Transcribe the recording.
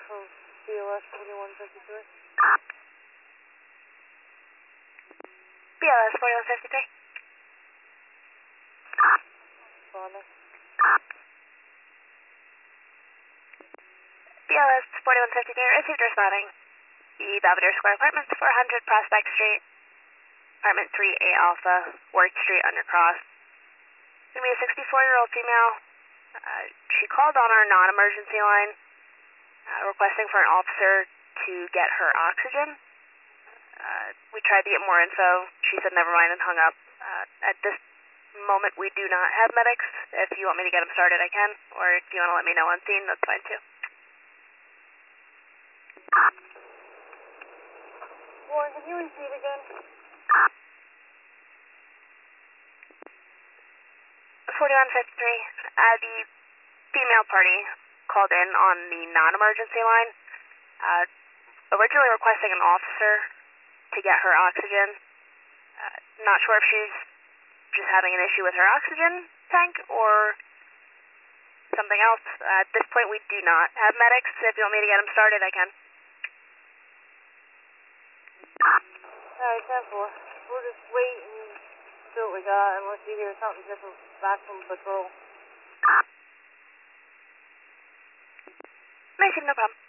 from BLS 4153. BLS 4153. Responding. BLS 4153, received responding. The Belvedere Square Apartments, 400 Prospect Street, Apartment 3A Alpha, Ward Street, Undercross. It's going to be a 64-year-old female. She called on our non-emergency line, requesting for an officer to get her oxygen. We tried to get more info. She said never mind and hung up. At this moment, we do not have medics. If you want me to get them started, I can. Or if you want to let me know on scene, that's fine too. Warren, can you repeat again? 4153. The female party called in on the non-emergency line, originally requesting an officer to get her oxygen. Not sure if she's just having an issue with her oxygen tank or something else. At this point, we do not have medics. If you want me to get them started, I can. Alright, 10-4. We'll just wait and see what we got unless you hear something different back from patrol. No problem.